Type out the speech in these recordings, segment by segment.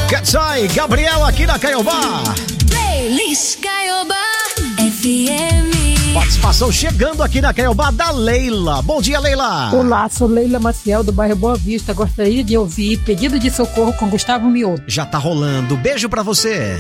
Sai, Gabriel aqui na Caiobá. Playlist Caiobá FM. Participação chegando aqui na Caiobá da Leila. Bom dia, Leila. Olá, sou Leila Maciel do bairro Boa Vista. Gostaria de ouvir Pedido de Socorro com Gustavo Mioto. Já tá rolando. Beijo pra você.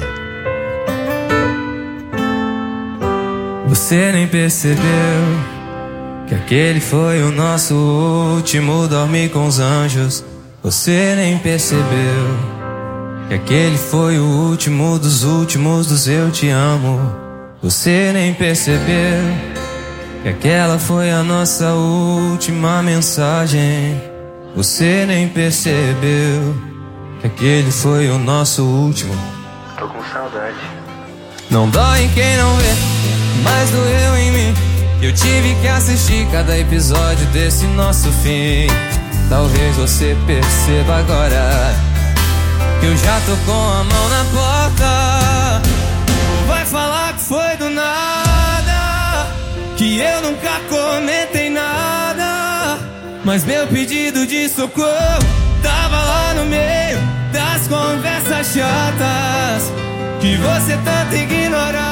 Você nem percebeu que aquele foi o nosso último dormir com os anjos. Você nem percebeu que aquele foi o último dos eu te amo. Você nem percebeu que aquela foi a nossa última mensagem. Você nem percebeu que aquele foi o nosso último. Tô com saudade. Não dói em quem não vê, mas doeu em mim. Eu tive que assistir cada episódio desse nosso fim. Talvez você perceba agora que eu já tô com a mão na porta. Vai falar que foi do nada, que eu nunca comentei nada, mas meu pedido de socorro tava lá no meio das conversas chatas que você tanto ignorava.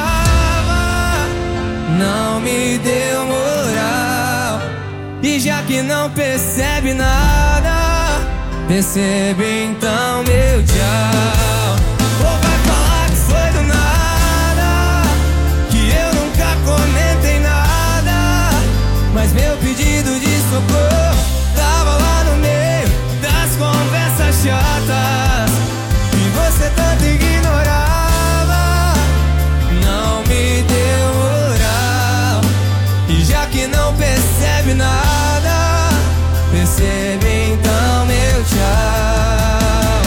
Não me deu moral, e já que não percebe nada, percebe então meu tchau. Ou vai falar que foi do nada, que eu nunca comentei nada, mas meu pedido de socorro tava lá no meio das conversas chatas que você tanto ignorava. Não me deu moral, e já que não percebe nada, percebe então meu tchau.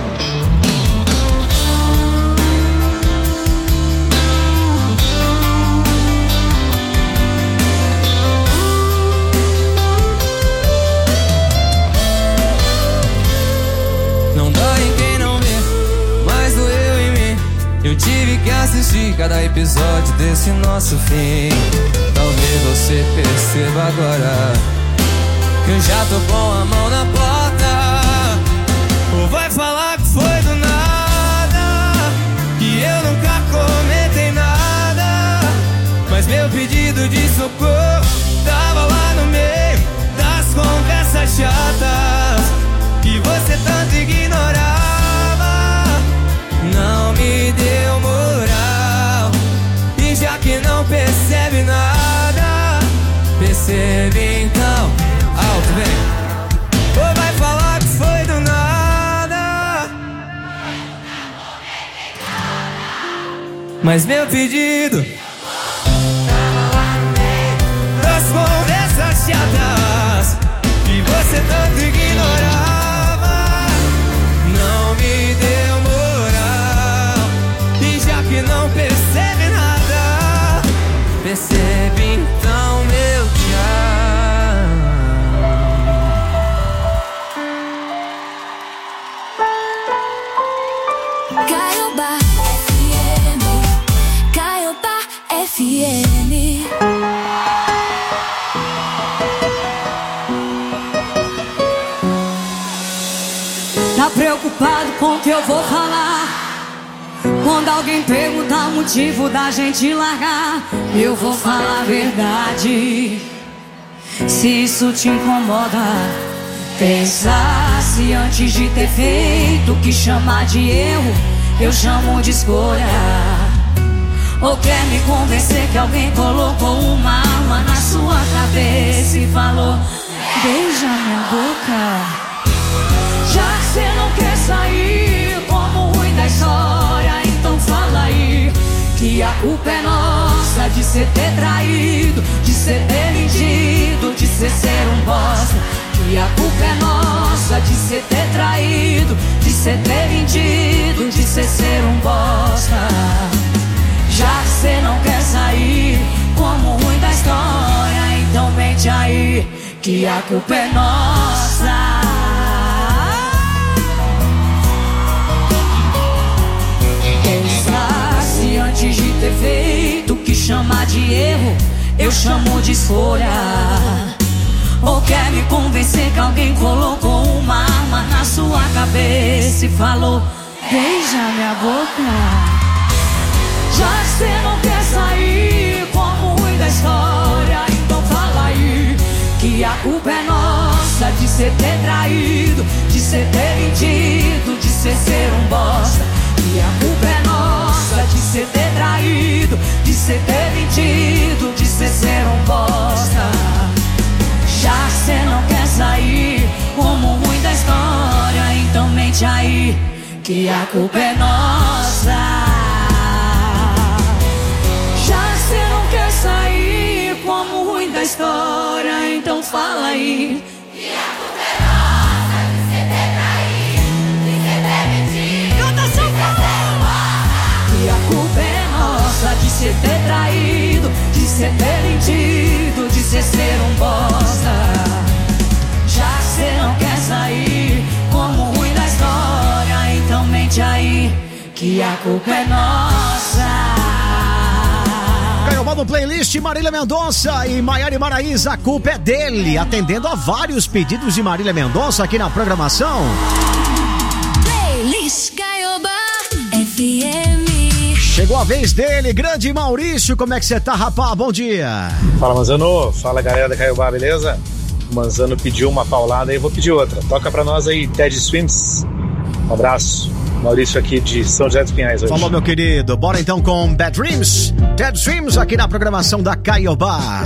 Não dói em quem não vê, mas doeu em mim. Eu tive que assistir cada episódio desse nosso fim. Talvez você perceba agora que eu já tô com a mão na porta. Ou vai falar que foi do nada, que eu nunca comentei nada, mas meu pedido de socorro tava lá no meio das conversas chatas que você tanto ignorava. Não me deu moral, e já que não percebe nada, percebe então. Alto, vem. Ou vai falar que foi do nada, mas meu pedido das conversas chatas que você tanto ignorava. Não me deu moral, e já que não percebe nada, percebe então meu tchau. Caiobá FM. Caiobá FM. Tá preocupado com o que eu vou falar? Quando alguém perguntar o motivo da gente largar, eu vou falar a verdade. Se isso te incomoda, pensasse antes de ter feito. O que chamar de erro, eu chamo de escolha. Ou quer me convencer que alguém colocou uma arma na sua cabeça e falou: beija minha boca. Já que cê não quer sair como ruim da história, então fala aí que a culpa é nossa de cê ter traído, de cê ter mentido, de cê ser um bosta. Que a culpa é nossa de cê ter traído, de cê ter mentido, de cê ser um bosta. Já que cê não quer sair como ruim da história, então mente aí que a culpa é nossa. Pensasse antes de ter feito. O que chamar de erro, eu chamo de escolha. Ou quer me convencer que alguém colocou uma arma na sua cabeça e falou: beija minha boca. Já que cê não quer sair como ruim da história, então fala aí que a culpa é nossa de cê ter traído, de cê ter mentido, de cê ser um bosta. E a culpa é nossa de cê ter traído, de cê ter mentido, de cê ser um bosta. Já que cê não quer sair como ruim da história, então mente aí que a culpa é nossa. Já que cê não quer sair como ruim da história, então fala aí que a culpa é nossa de cê ter traído, de cê ter mentido, de cê ser um bosta. Que a culpa é nossa de cê ter traído, de cê ter mentido, de cê ser um bosta. Já que cê não quer sair como ruim da história, então mente aí que a culpa é nossa. Caiobá no playlist, Marília Mendonça e Maiara e Maraísa, a culpa é dele. Atendendo a vários pedidos de Marília Mendonça aqui na programação. Playlist Caiobá FM. Chegou a vez dele, grande Maurício. Como é que você tá, rapá? Bom dia. Fala, Manzano. Fala, galera da Caiobá, beleza? O Manzano pediu uma paulada e eu vou pedir outra. Toca pra nós aí, Ted Swims. Um abraço. Maurício aqui de São José dos Pinhais hoje. Falou, meu querido. Bora então com Bad Dreams. Ted Swims aqui na programação da Caiobá.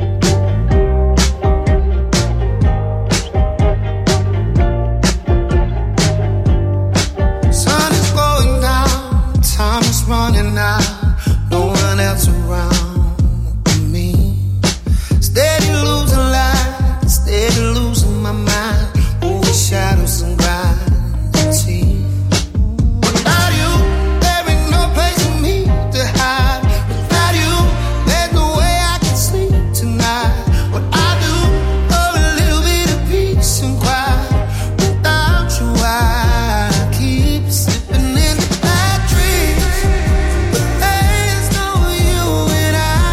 Sun is going down, time is running out, no one else around me. Steady losing light, steady losing my mind, over shadows and gravity. Without you, there ain't no place for me to hide. Without you, there's no way I can sleep tonight. What I do for a little bit of peace and quiet. Without you, I keep slipping into bad dreams. But there's no you and I.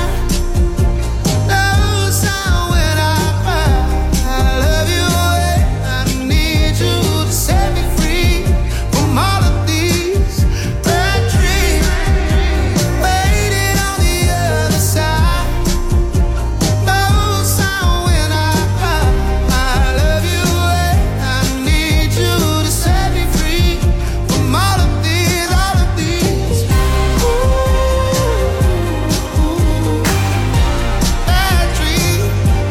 No sound when I cry. I love you and I need you to set me free from all of these bad dreams. Waiting on the other side. No sound when I cry. I love you and I need you to set me free from all of these, all of these. Bad dreams.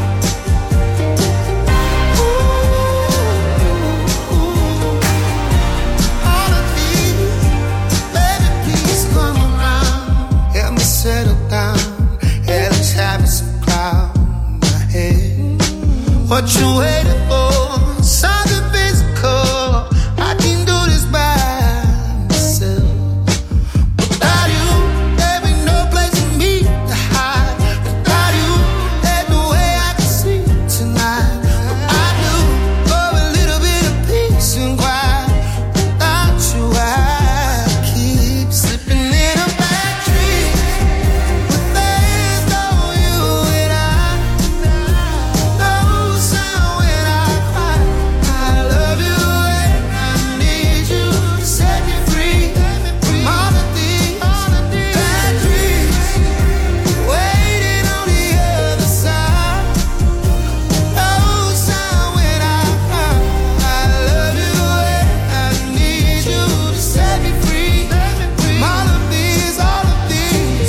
All of these. Baby, please come around. Help me settle down. Hell is having some cloud in my head. What you waiting for? Something physical. I can do this by myself. Without you, there ain't no place for me to hide. Without you, there's no way I can sleep tonight. What I do for a little bit of peace and quiet. Without you, I keep slipping in a bad dream. But there's no you and I. No sound when I cry. I love you and I need you to set me free from all of these bad dreams. Waiting on the other side. No sound when I cry. I love you and I need you to set me free from all of these, all of these.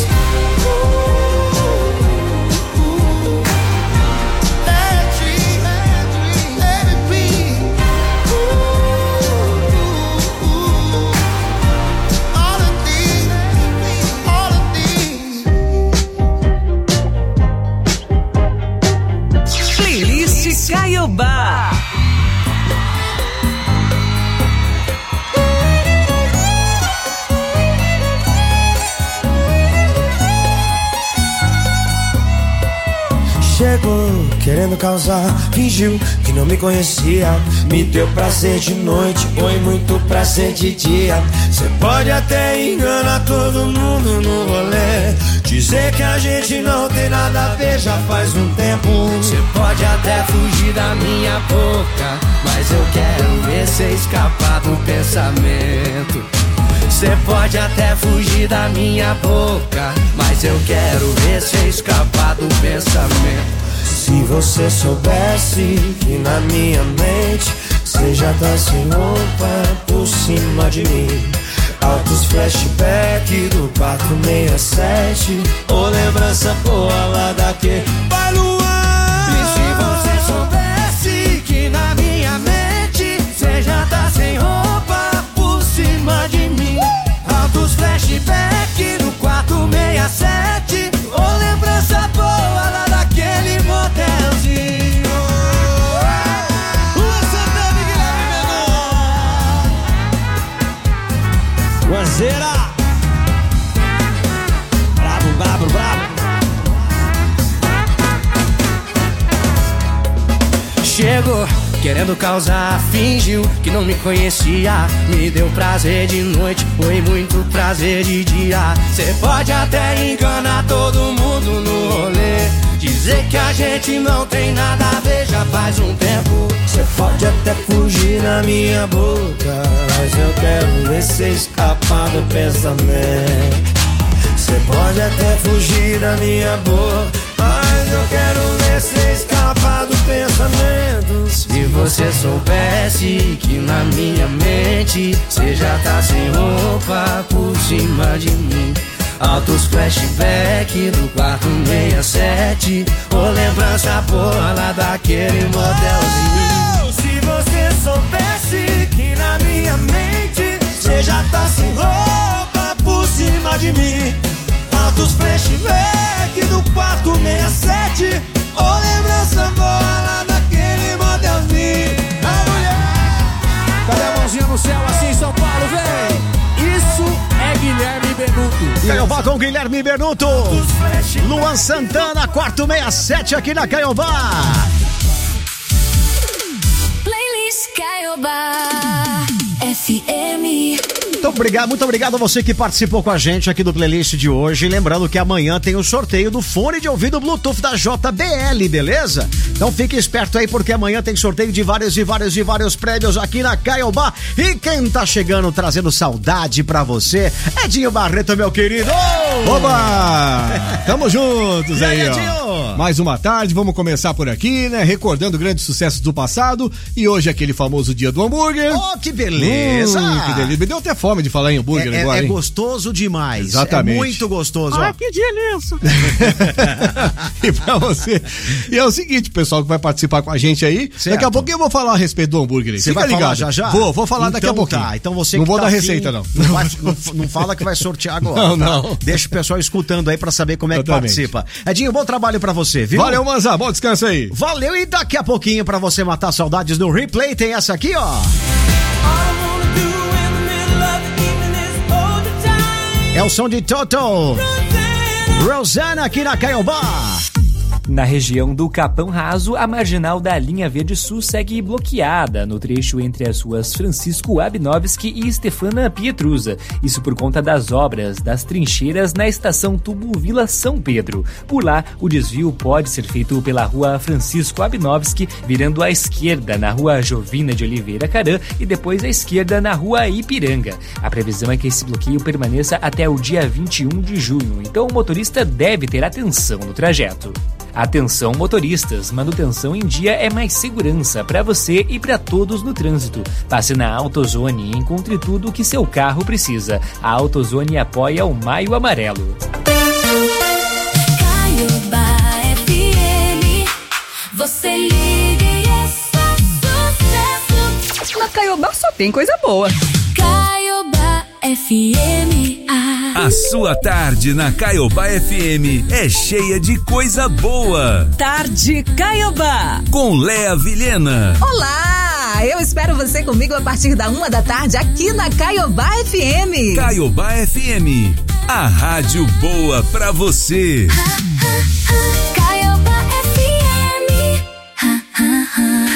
Bad dreams, let it be. All of these, all of these. Playlist Caiobá. Chegou querendo causar, fingiu que não me conhecia. Me deu prazer de noite, foi muito prazer de dia. Cê pode até enganar todo mundo no rolê, dizer que a gente não tem nada a ver já faz um tempo. Cê pode até fugir da minha boca, mas eu quero ver cê escapar do pensamento. Cê pode até fugir da minha boca, mas eu quero ver cê escapar do pensamento. Se você soubesse que na minha mente cê já tá sem roupa por cima de mim. Altos flashback do 467, ou lembrança boa lá daquele Vai Luan! E se você soubesse que na minha mente cê já tá sem roupa por cima de mim. Altos flashback do 467, ou lembrança boa lá daquele motelzinho. Luan Santana e Guilherme Mendonça. Guanzeira! Bravo, bravo, bravo. Chegou querendo causar, fingiu que não me conhecia. Me deu prazer de noite, foi muito prazer de dia. Cê pode até enganar todo mundo no rolê, dizer que a gente não tem nada a ver já faz um tempo. Cê pode até fugir na minha boca, mas eu quero ver cê escapar do pensamento. Cê pode até fugir da minha boca, mas eu quero ver cê escapar do pensamento. Se você soubesse que na minha mente cê já tá sem roupa por cima de mim. Altos flashback do 467, ou lembrança boa lá daquele motelzinho. Se você soubesse que na minha mente cê já tá sem roupa por cima de mim. Altos flashback do 467, ou lembrança boa lá daquele motelzinho. A mulher, cadê a mãozinha no céu assim, São Paulo, vem! Isso é Guilherme Benuto. Caiobá com Guilherme Benuto. Luan Santana, 467 aqui na Caiobá. Playlist Caiobá FM. Muito obrigado a você que participou com a gente aqui do playlist de hoje. Lembrando que amanhã tem o sorteio do fone de ouvido Bluetooth da JBL, beleza? Então fique esperto aí, porque amanhã tem sorteio de vários prêmios aqui na Caiobá. E quem tá chegando trazendo saudade pra você, Edinho Barreto, meu querido. Oba! Tamo juntos aí, Edinho? Ó. Mais uma tarde, vamos começar por aqui, né? Recordando grandes sucessos do passado. E hoje é aquele famoso dia do hambúrguer. Oh, que beleza! Que delícia. Me deu até fome de falar em hambúrguer agora, hein? É gostoso demais. Exatamente. É muito gostoso. Ah, que delícia! E pra você. E é o seguinte, pessoal que vai participar com a gente aí. Certo. Daqui a pouquinho eu vou falar a respeito do hambúrguer aí. Você Fica vai ligado. falar já? Vou falar daqui a pouquinho. Tá. Então você não que vou tá dar afim, receita, não. Não fala que vai sortear agora. Não. Deixa o pessoal escutando aí pra saber como é que participa. Edinho, bom trabalho pra você, viu? Valeu, Manzá. Bom descanso aí. Valeu, e daqui a pouquinho pra você matar saudades do replay tem essa aqui, ó. É o som de Toto. Rosana aqui na Caiobá. Na região do Capão Raso, a marginal da linha Verde Sul segue bloqueada no trecho entre as ruas Francisco Abnovski e Stefana Pietrusa. Isso por conta das obras das trincheiras na estação Tubo Vila São Pedro. Por lá, o desvio pode ser feito pela rua Francisco Abnovski, virando à esquerda na rua Jovina de Oliveira Caran e depois à esquerda na rua Ipiranga. A previsão é que esse bloqueio permaneça até o dia 21 de junho, então o motorista deve ter atenção no trajeto. Atenção motoristas, manutenção em dia é mais segurança para você e para todos no trânsito. Passe na AutoZone e encontre tudo o que seu carro precisa. A AutoZone apoia o Maio Amarelo. Caiobá FM, você liga e é só sucesso. Na Caiobá só tem coisa boa. Caiobá FM. A sua tarde na Caiobá FM é cheia de coisa boa. Tarde Caiobá. Com Léa Vilhena. Olá! Eu espero você comigo a partir da 1 da tarde aqui na Caiobá FM. Caiobá FM, a rádio boa pra você. Caiobá FM.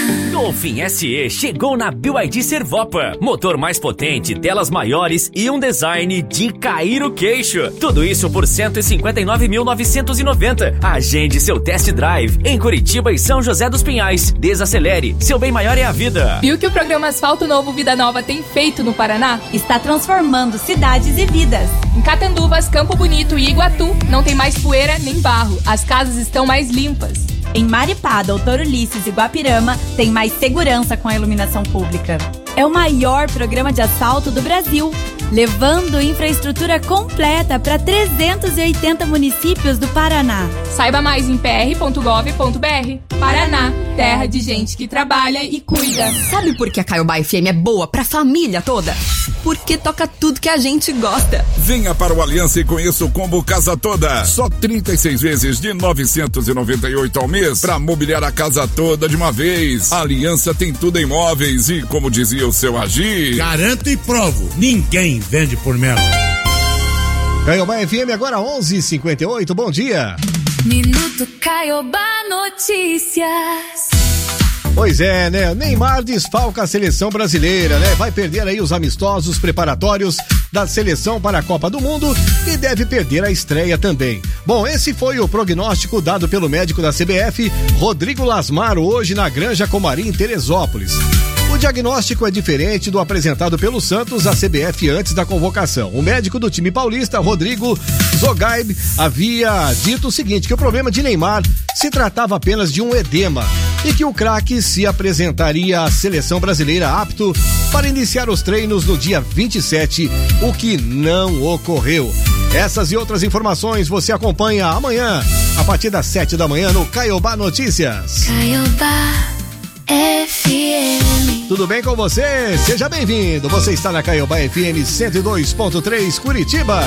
Dolphin SE chegou na BYD Servopa. Motor mais potente, telas maiores e um design de cair o queixo. Tudo isso por R$ 159.990. Agende seu test drive em Curitiba e São José dos Pinhais. Desacelere, seu bem maior é a vida. Viu que o programa Asfalto Novo Vida Nova tem feito no Paraná? Está transformando cidades e vidas. Em Catanduvas, Campo Bonito e Iguatu, não tem mais poeira nem barro. As casas estão mais limpas. Em Maripá, Doutor Ulisses e Guapirama, tem mais segurança com a iluminação pública. É o maior programa de asfalto do Brasil, levando infraestrutura completa para 380 municípios do Paraná. Saiba mais em pr.gov.br. Paraná, terra de gente que trabalha e cuida. Sabe por que a Caiobá FM é boa pra família toda? Porque toca tudo que a gente gosta. Venha para o Aliança e conheça o combo Casa Toda. Só 36 vezes de R$ 998 ao mês pra mobiliar a casa toda de uma vez. A Aliança tem tudo em móveis e, como dizia o seu Agir, garanto e provo, ninguém vende por menos. Caiobá FM agora 11h58, bom dia. Minuto Caiobá Notícias. Pois é, né? Neymar desfalca a seleção brasileira, né? Vai perder aí os amistosos preparatórios da seleção para a Copa do Mundo e deve perder a estreia também. Bom, esse foi o prognóstico dado pelo médico da CBF, Rodrigo Lasmar, hoje na Granja Comarim, em Teresópolis. O diagnóstico é diferente do apresentado pelo Santos à CBF antes da convocação. O médico do time paulista, Rodrigo Zogaib, havia dito o seguinte, que o problema de Neymar se tratava apenas de um edema e que o craque se apresentaria à seleção brasileira apto para iniciar os treinos no dia 27, o que não ocorreu. Essas e outras informações você acompanha amanhã, a partir das 7 da manhã no Caiobá Notícias. Caiobá FM. Tudo bem com você? Seja bem-vindo. Você está na Caiobá FM 102.3 Curitiba.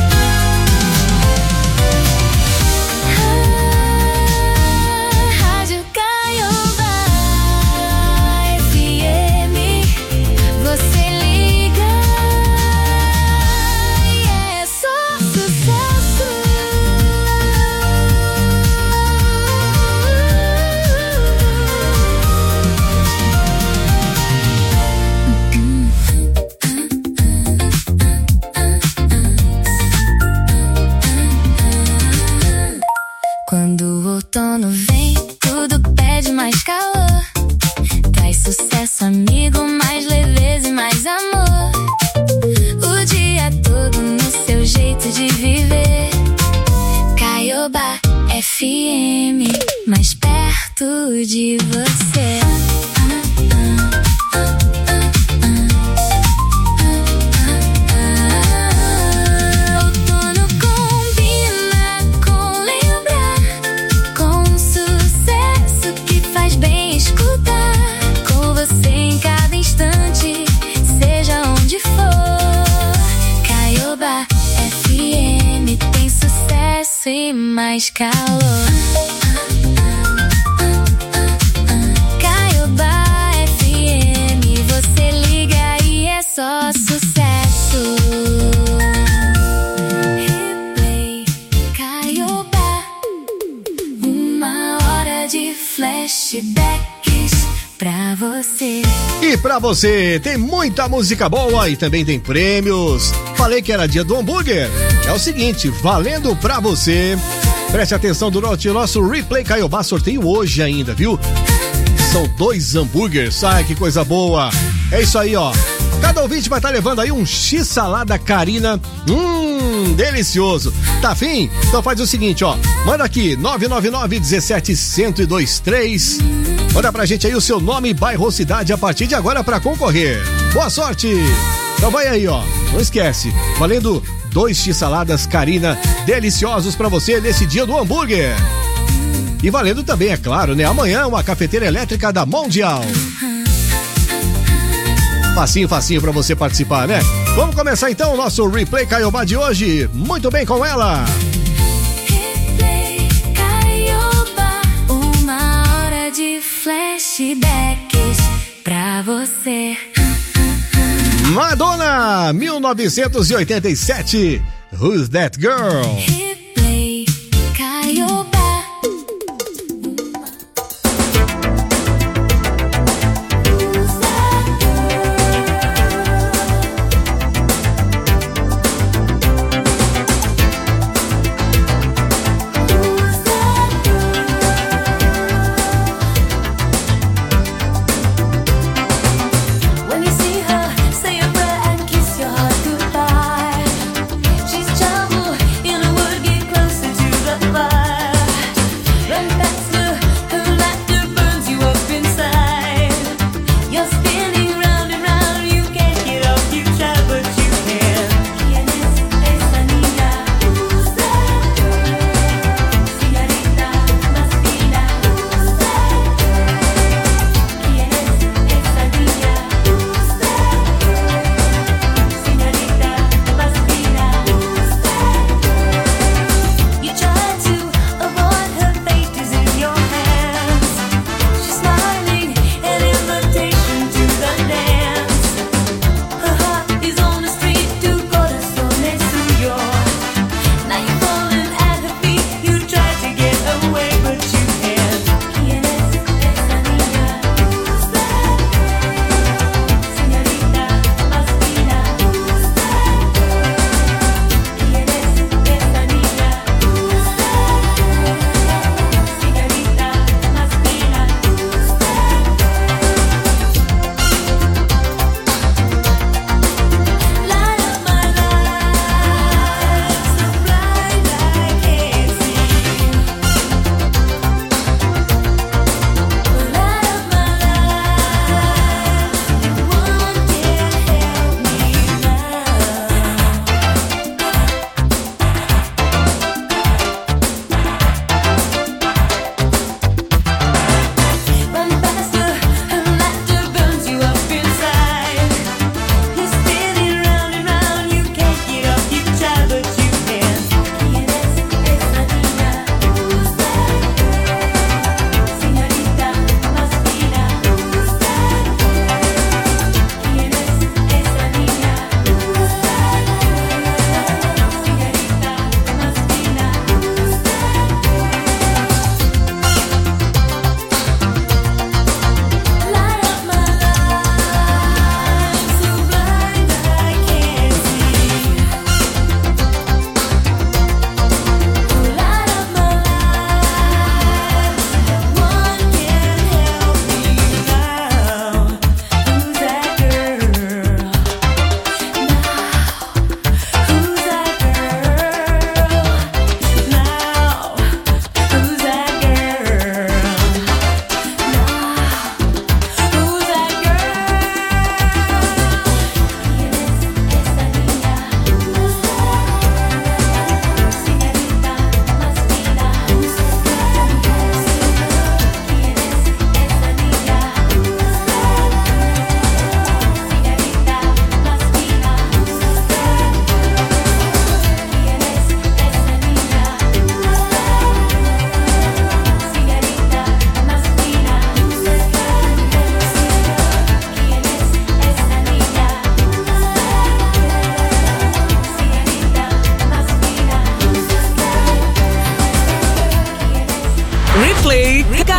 Rádio Caiobá FM. Você liga e é só sucesso. Quando o outono vem, tudo pede mais calor. Traz sucesso, amigo, mais leveza e mais amor. O dia todo no seu jeito de viver. Caiobá FM, mais perto de você. E mais calor. Caiobá FM, você liga e é só sucesso. Replay Caiobá, uma hora de flashbacks pra você. E pra você, tem muita música boa e também tem prêmios. Falei que era dia do hambúrguer. É o seguinte, valendo pra você. Preste atenção durante o nosso Replay Caiobá, sorteio hoje ainda, viu? São 2 hambúrgueres, ai que coisa boa. É isso aí, ó. Cada ouvinte vai estar levando aí um X-salada Carina. Delicioso. Tá afim? Então faz o seguinte, ó. Manda aqui, 999-17-1023. Manda pra gente aí o seu nome, bairro, cidade a partir de agora pra concorrer. Boa sorte! Então vai aí, ó. Não esquece, valendo 2 X-saladas Carina deliciosos pra você nesse dia do hambúrguer. E valendo também, é claro, né? Amanhã uma cafeteira elétrica da Mundial. Facinho, facinho pra você participar, né? Vamos começar então o nosso Replay Caiobá de hoje. Muito bem com ela. Replay Caiobá, uma hora de flashbacks pra você. Madonna, 1987. Who's That Girl? Replay Caiobá.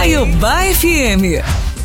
Caiobá FM.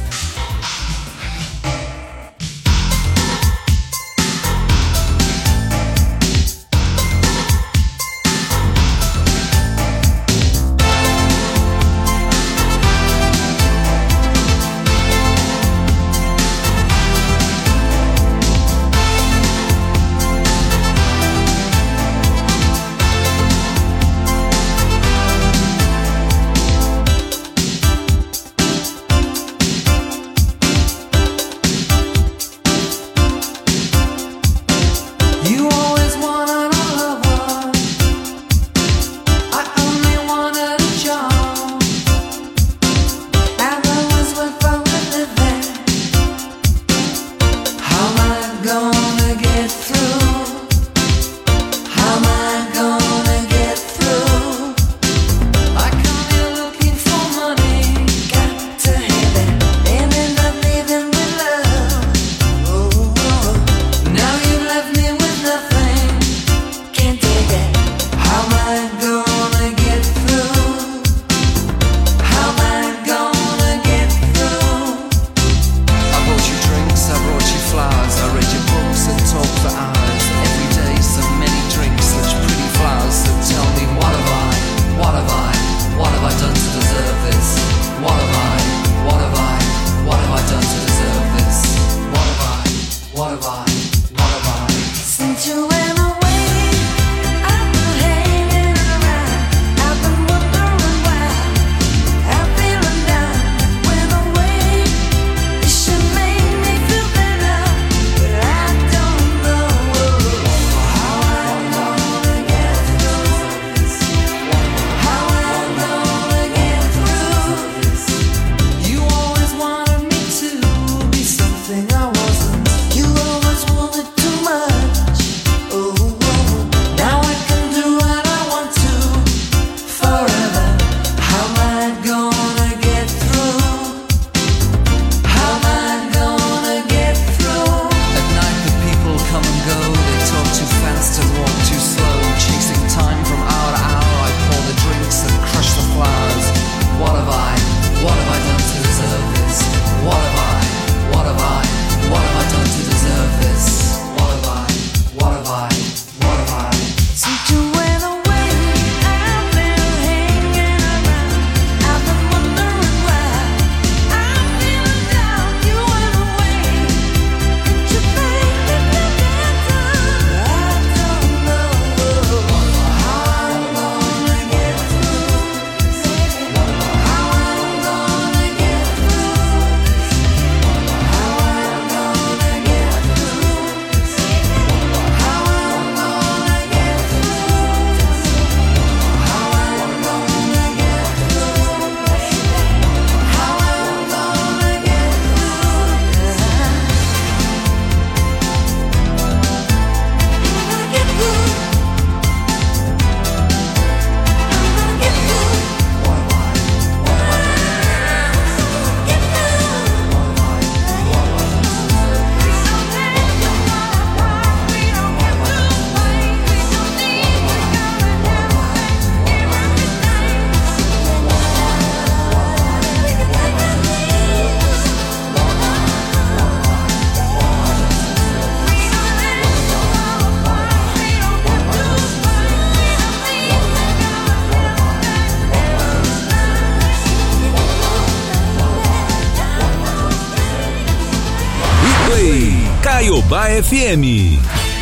Caiobá FM.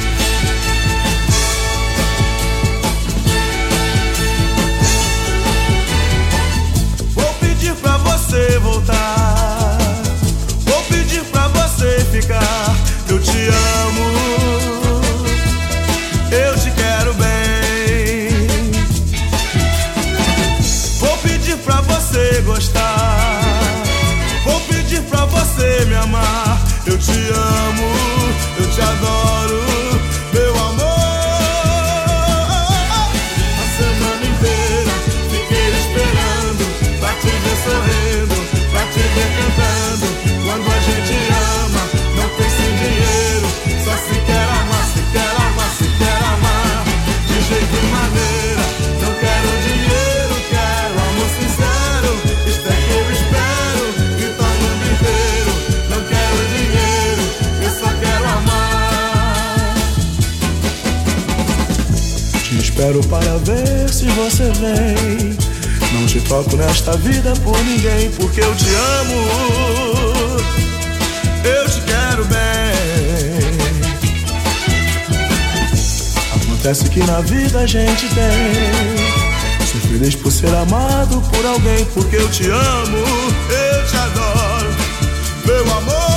Vou pedir pra você voltar, vou pedir pra você ficar. Eu te amo, eu te quero bem. Vou pedir pra você gostar, vou pedir pra você me amar. Eu te amo, eu te adoro. espero para ver se você vem. Não te troco nesta vida por ninguém, porque eu te amo, eu te quero bem. Acontece que na vida a gente tem, ser feliz por ser amado por alguém, porque eu te amo, eu te adoro, meu amor.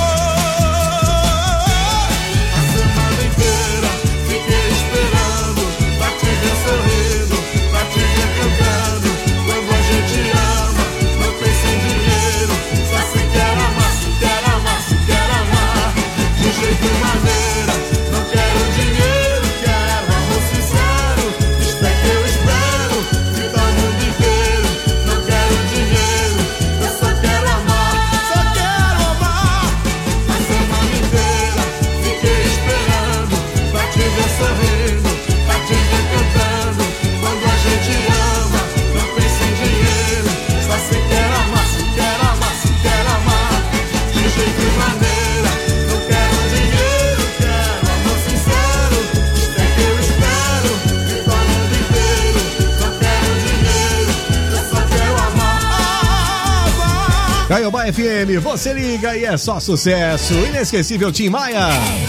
Caiobá FM, você liga e é só sucesso. Inesquecível Tim Maia.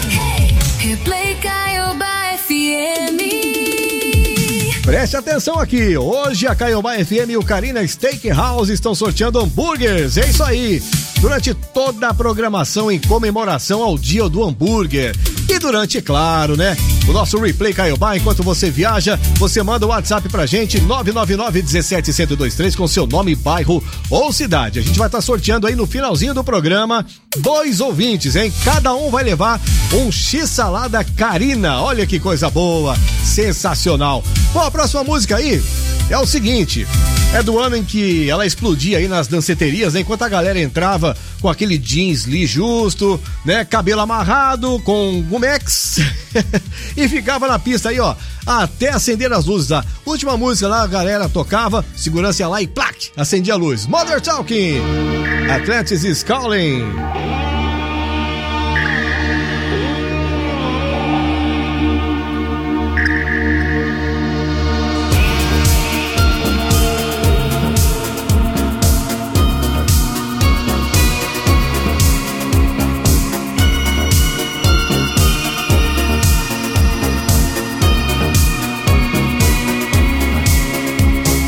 Replay Caiobá FM. Preste atenção aqui, hoje a Caiobá FM e o Carina Steakhouse estão sorteando hambúrgueres, é isso aí, durante toda a programação em comemoração ao Dia do Hambúrguer. E durante, claro, né, o nosso Replay Caiobá, enquanto você viaja, você manda o WhatsApp pra gente, 999-17-1023, com seu nome, bairro ou cidade. A gente vai estar sorteando aí no finalzinho do programa 2 ouvintes, hein? Cada um vai levar um X-Salada Carina, olha que coisa boa, sensacional. Bom, a próxima música aí é o seguinte, é do ano em que ela explodia aí nas danceterias, né? Enquanto a galera entrava com aquele jeans li justo, né? Cabelo amarrado, com gumex e ficava na pista aí, ó, até acender as luzes. A última música lá, a galera tocava, segurança ia lá e plac, acendia a luz. Mother Talking, Atlantis is Calling.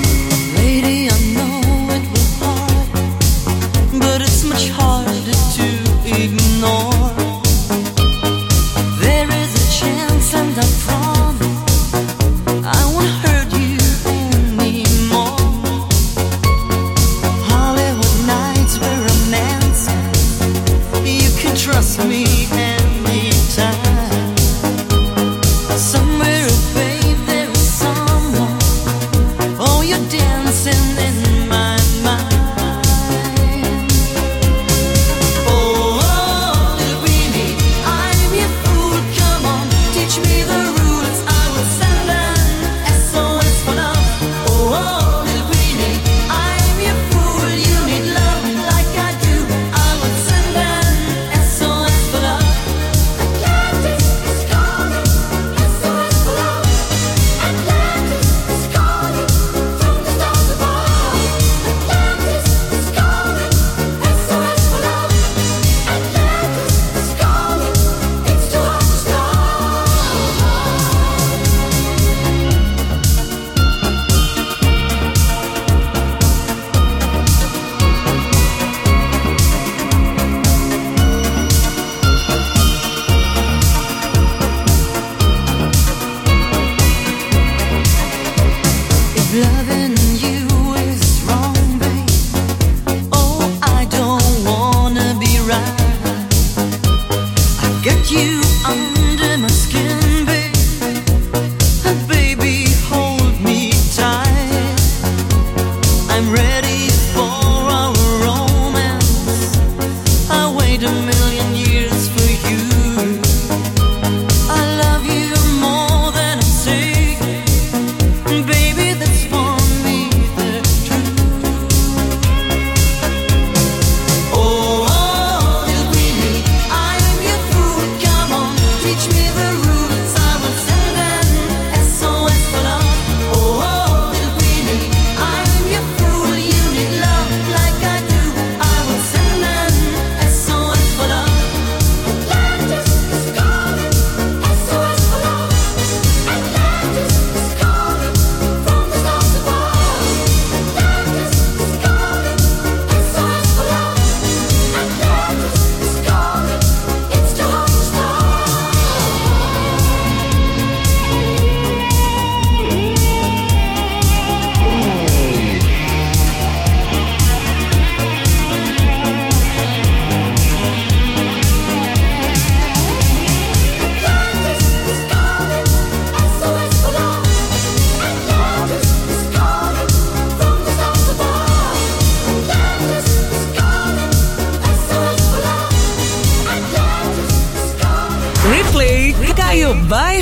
Lady, I know it was hard, but it's much harder to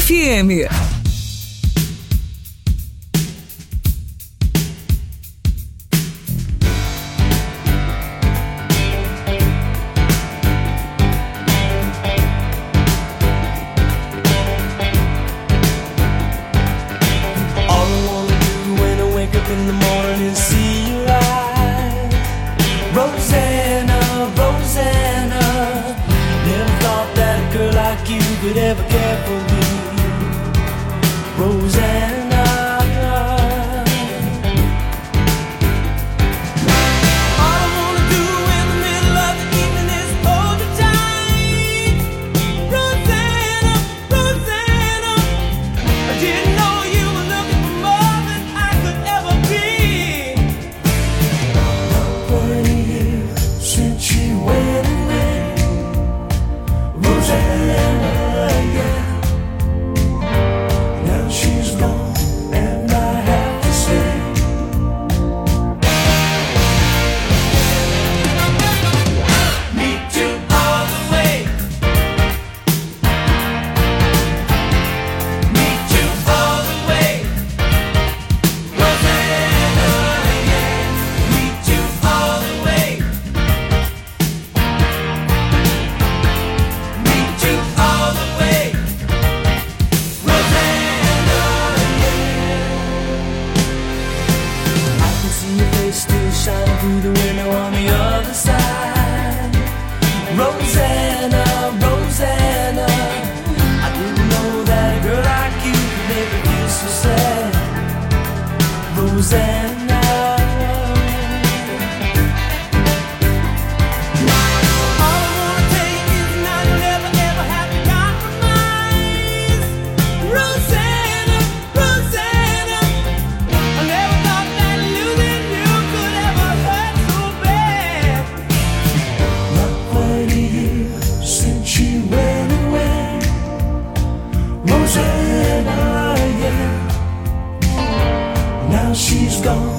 FM. Could ever care for me, Rosanna. All I wanna do in the middle of the evening is hold you tight, Rosanna, Rosanna. I didn't know you were looking for more than I could ever be. 20 years since she went away, Rosanna. She's gone.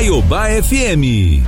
Caiobá FM.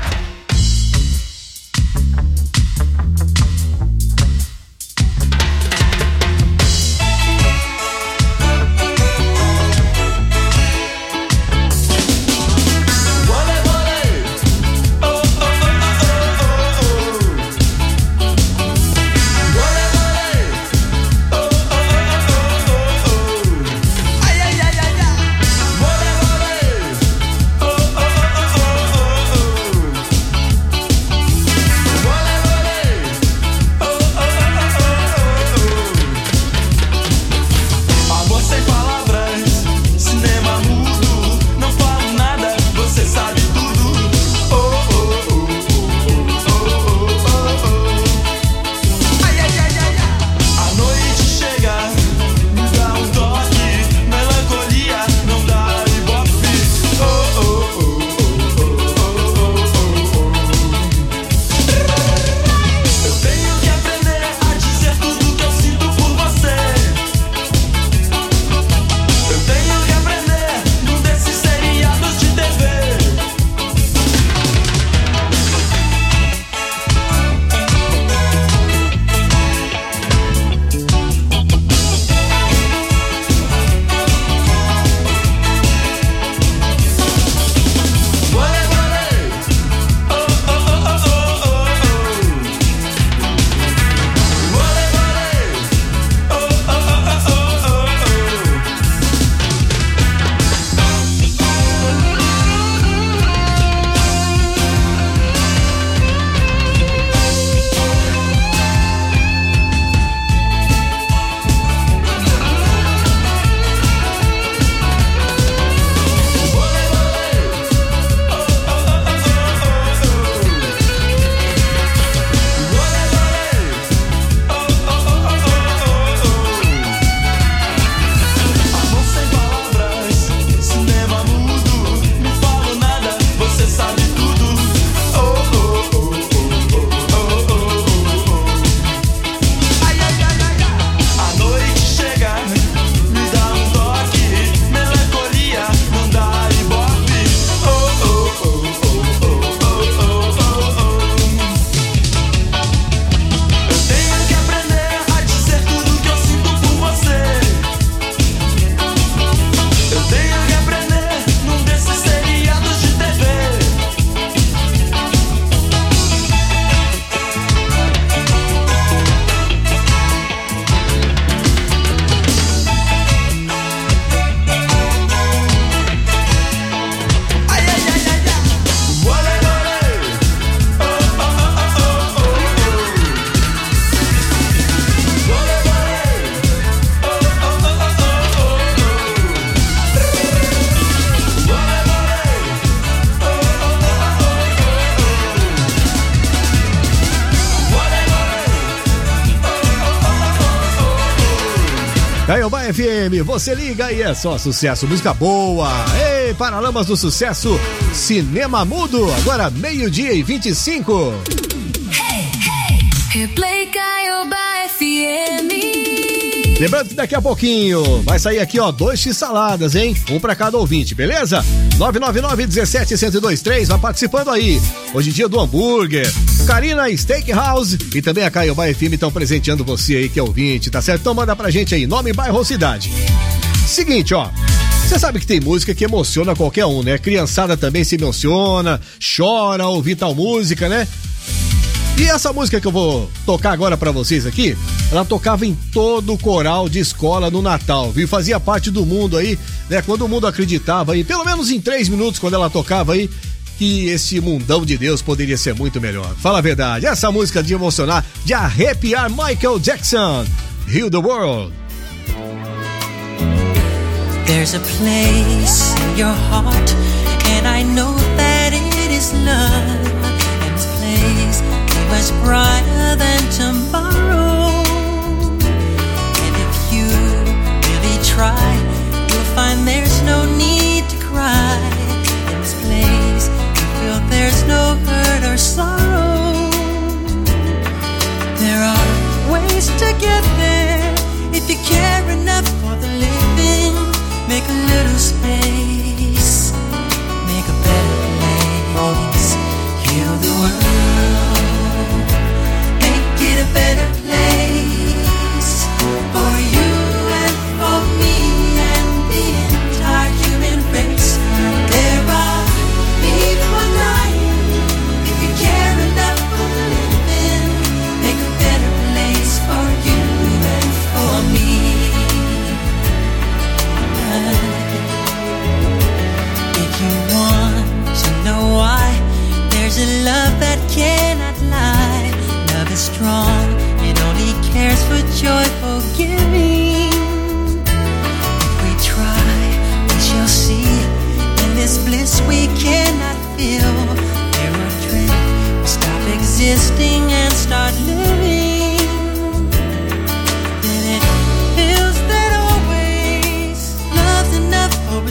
Caiobá FM, você liga e é só sucesso, música boa. Ei, Paralamas do Sucesso, Cinema Mudo, agora 12:25. Replay Caiobá FM. Lembrando que daqui a pouquinho vai sair aqui, ó, 2 x-saladas, hein? Um pra cada ouvinte, beleza? 999-17-1023, vai participando aí. Hoje é dia do hambúrguer. Carina Steakhouse e também a Caiobá FM estão presenteando você aí que é ouvinte, tá certo? Então manda pra gente aí, nome, bairro ou cidade. Seguinte, ó. Você sabe que tem música que emociona qualquer um, né? Criançada também se emociona, chora ao ouvir tal música, né? E essa música que eu vou tocar agora pra vocês aqui, ela tocava em todo o coral de escola no Natal, viu? Fazia parte do mundo aí, né? Quando o mundo acreditava aí, pelo menos em 3 minutos, quando ela tocava aí, que esse mundão de Deus poderia ser muito melhor. Fala a verdade, essa música de emocionar, de arrepiar, Michael Jackson, Heal the World. There's a place in your heart, and I know that it is love. And this place is much brighter than tomorrow. And if you really try, you'll find there's no need to cry. In this place, you feel there's no hurt or sorrow. There are ways to get there if you care enough for the living. Make a little space, make a better place.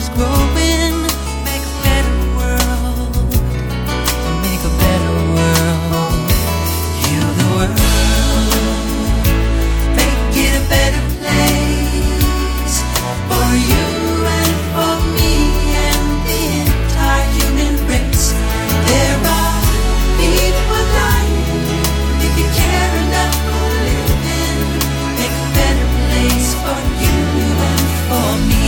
is growing. Make a better world. Make a better world. Heal the world. Make it a better place for you and for me and the entire human race. There are people dying. If you care enough for living, make a better place for you and for me.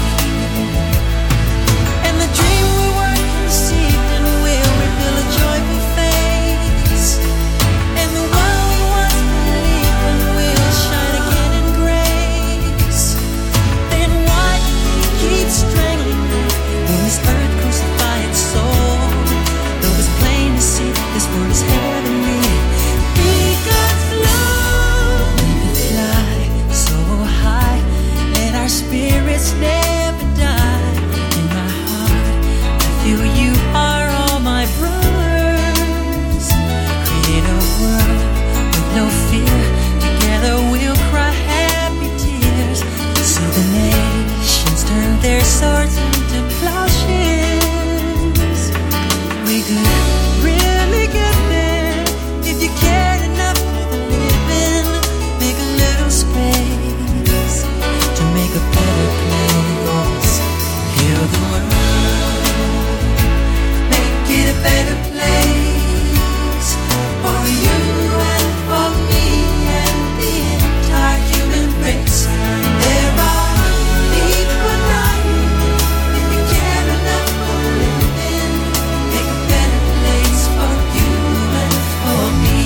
And the dream we were conceived in will reveal a joyful face. And the one we once believed in will shine again in grace. Then why keep strangling me when this earth crucify its soul? Though it's plain to see this world is heavenly. Be God's love. We can fly so high, let our spirits never die. In my heart, I feel you are all my brothers. Create a world with no fear. Together we'll cry happy tears. So the nations turn their swords into plowshares. We could really get there if you cared enough for the living. Make a little space to make a better place. Heal the world. Make it a better place for you and for me and the entire human race. There are people dying. If you care enough for living, make a better place for you and for me.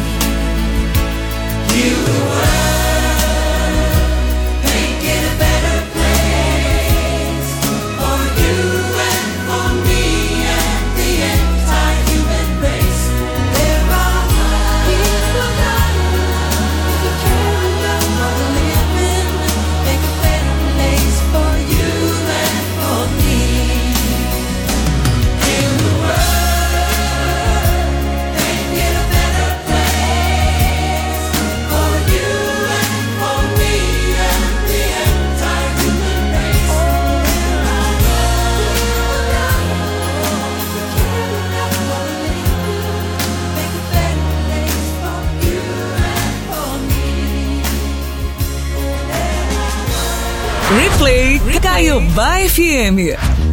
Heal the world. Make it a better place for you and for me and the entire human race. There are people dying. If you care enough for living, make a better place for you and for me. Heal the world. Make it a better place for you and for me and the entire human race. Replay Caiobá FM.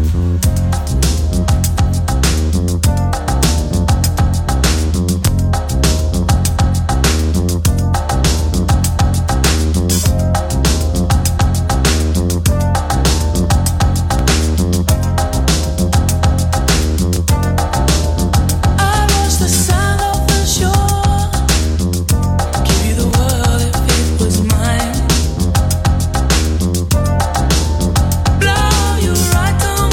I watch the sun off the shore. Give you the world if it was mine. Blow you right to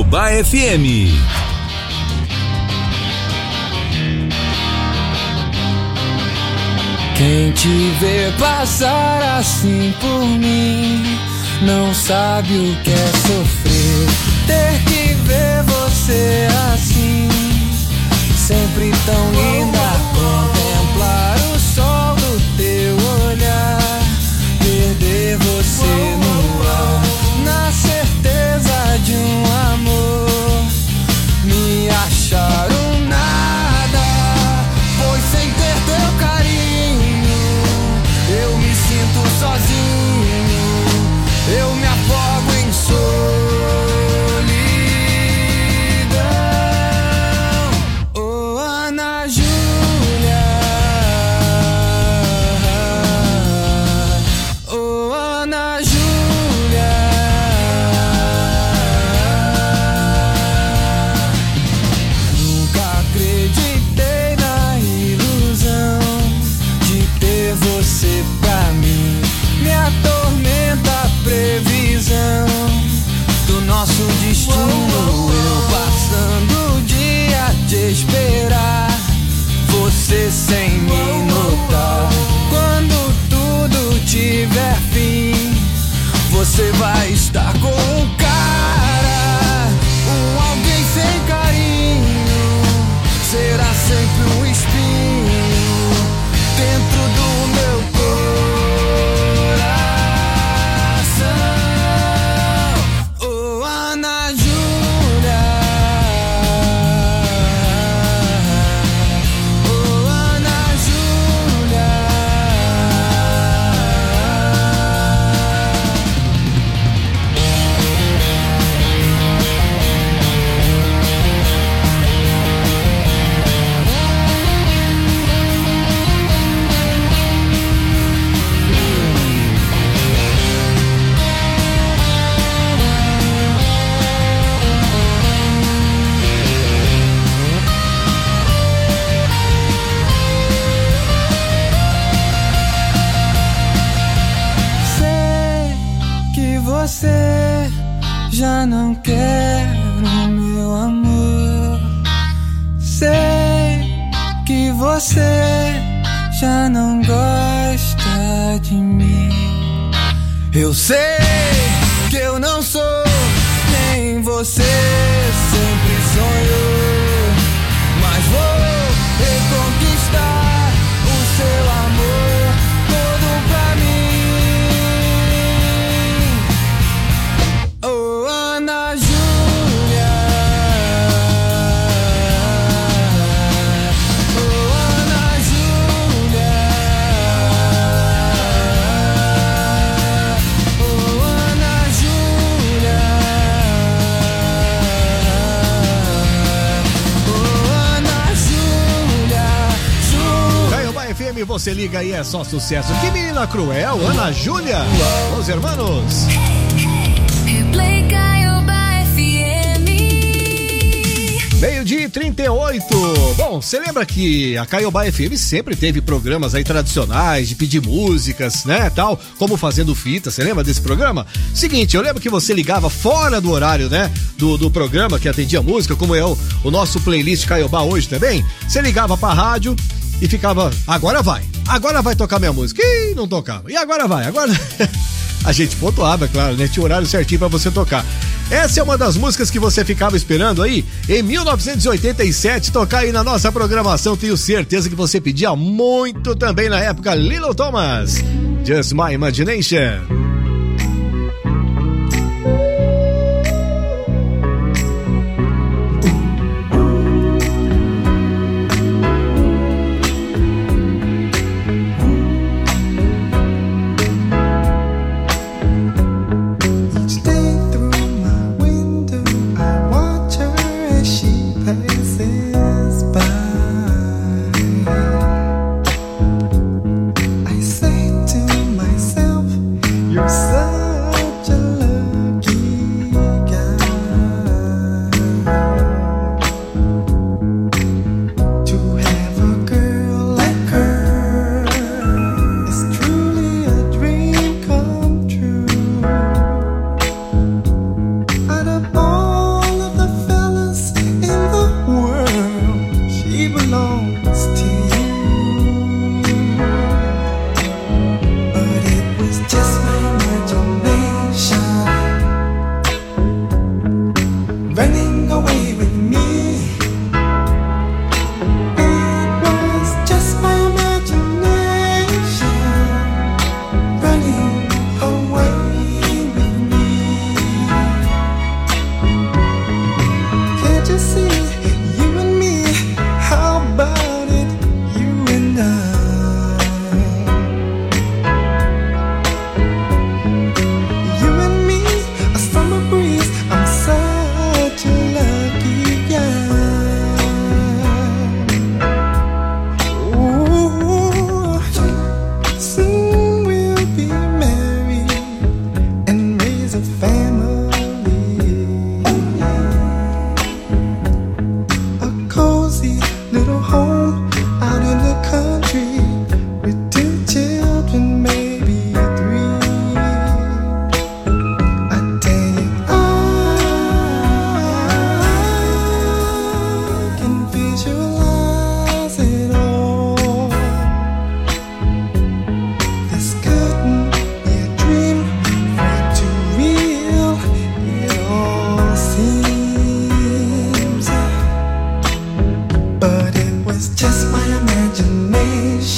Caiobá FM. Quem te vê passar assim por mim não sabe o que é sofrer. Ter que ver você assim, sempre tão linda. Contemplar o sol do teu olhar, perder você no ar, na certeza de um amor. Me acharam nada, pois sem ter teu carinho eu me sinto sozinho, eu me afogo em solidão. Oh, Ana Júlia, oh, Ana Júlia, nunca acreditei na ilusão de ter você pra mim. Me atormenta a previsão do nosso destino. Eu passando o dia de esperar você sem me notar. Quando tudo tiver fim, você vai estar com um cara, alguém sem carinho. Será sempre um espinho dentro do meu coração. Oh, Ana Júlia, oh, Ana Júlia. Sei que você já não quer o meu amor. Sei que você já não gosta de mim. Eu sei que eu não sou quem você sempre sonhou, mas vou reconquistar o seu amor todo pra mim. Oh, Ana Júlia, oh, Ana Júlia, oh, Ana Júlia, oh, Ana Júlia. Caiobá FM, você liga e é só sucesso. Que menina cruel, Ana Júlia. Os irmãos. Replay Caiobá FM. Meio-dia e 38. Bom, você lembra que a Caiobá FM sempre teve programas aí tradicionais de pedir músicas, né, tal, como Fazendo Fita. Você lembra desse programa? Seguinte, eu lembro que você ligava fora do horário, né, do programa que atendia música, como é o nosso playlist Caiobá hoje também. Você ligava pra rádio e ficava, agora vai tocar minha música. Ih, não tocava. E agora vai, agora... A gente pontuava, claro, né? Tinha horário certinho pra você tocar. Essa é uma das músicas que você ficava esperando aí em 1987 tocar aí na nossa programação. Tenho certeza que você pedia muito também na época. Little Thomas, Just My Imagination. You're belongs to you. But it was just my imagination running away with me. It was just my imagination running away with me. Can't you see, you and me, how about it, you and I? You and me, a summer breeze, I'm such a lucky guy. Ooh, soon we'll be married and raise a family. A cozy little home out in the country with 2 children, maybe 3. I tell you, I can visualize it all. This couldn't be a dream, far too real. It all seems, but it was just my imagination